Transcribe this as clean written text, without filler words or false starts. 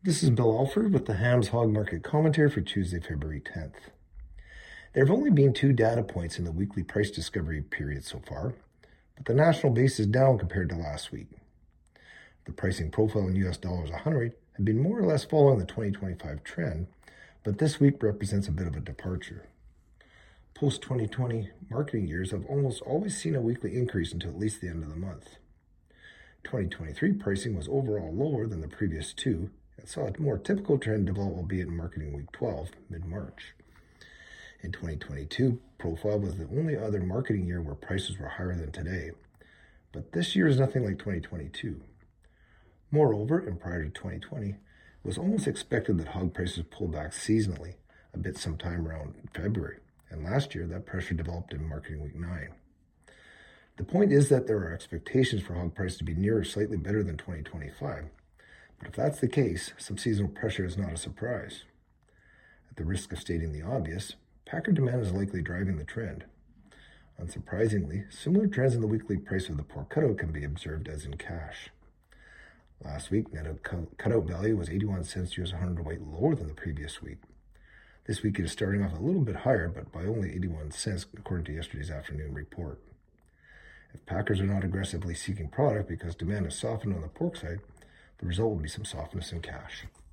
This is Bill Alford with the Hams Hog Market Commentary for Tuesday, February 10th. There have only been 2 data points in the weekly price discovery period so far, but the national base is down compared to last week. The pricing profile in US dollars a hundred had been more or less following the 2025 trend, but this week represents a bit of a departure. Post-2020 marketing years have almost always seen a weekly increase until at least the end of the month. 2023 pricing was overall lower than the previous 2, and saw a more typical trend develop, albeit in marketing week 12, mid-March. In 2022, profile was the only other marketing year where prices were higher than today, but this year is nothing like 2022. Moreover, and prior to 2020, it was almost expected that hog prices pull back seasonally, a bit sometime around February, and last year that pressure developed in marketing week 9. The point is that there are expectations for hog prices to be near or slightly better than 2025. But if that's the case, some seasonal pressure is not a surprise. At the risk of stating the obvious, packer demand is likely driving the trend. Unsurprisingly, similar trends in the weekly price of the pork cutout can be observed as in cash. Last week, net cutout value was 81 cents US a hundredweight lower than the previous week. This week it is starting off a little bit higher, but by only 81 cents according to yesterday's afternoon report. If packers are not aggressively seeking product because demand has softened on the pork side, the result will be some softness in cash.